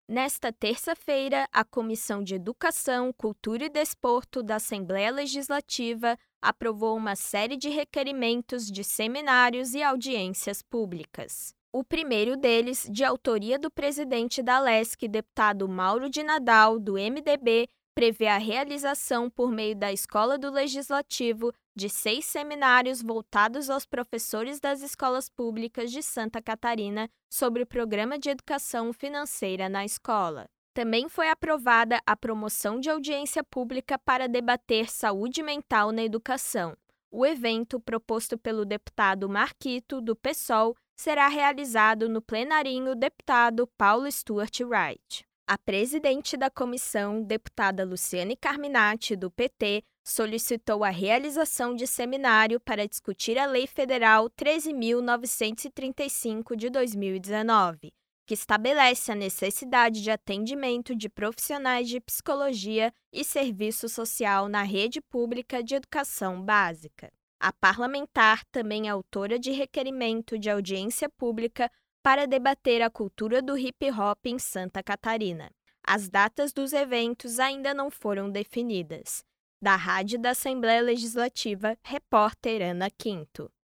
Nesta terça-feira, a Comissão de Educação, Cultura e Desporto da Assembleia Legislativa aprovou uma série de requerimentos de seminários e audiências públicas. O primeiro deles, de autoria do presidente da Alesc, deputado Mauro de Nadal, do MDB, prevê a realização por meio da Escola do Legislativo de 6 seminários voltados aos professores das escolas públicas de Santa Catarina sobre o Programa de Educação Financeira na escola. Também foi aprovada a promoção de audiência pública para debater saúde mental na educação. O evento, proposto pelo deputado Marquito, do PSOL, será realizado no plenarinho deputado Paulo Stuart Wright. A presidente da comissão, deputada Luciane Carminati, do PT, solicitou a realização de seminário para discutir a Lei Federal 13.935 de 2019, que estabelece a necessidade de atendimento de profissionais de psicologia e serviço social na rede pública de educação básica. A parlamentar também é autora de requerimento de audiência pública para debater a cultura do hip-hop em Santa Catarina. As datas dos eventos ainda não foram definidas. Da Rádio da Assembleia Legislativa, repórter Ana Quinto.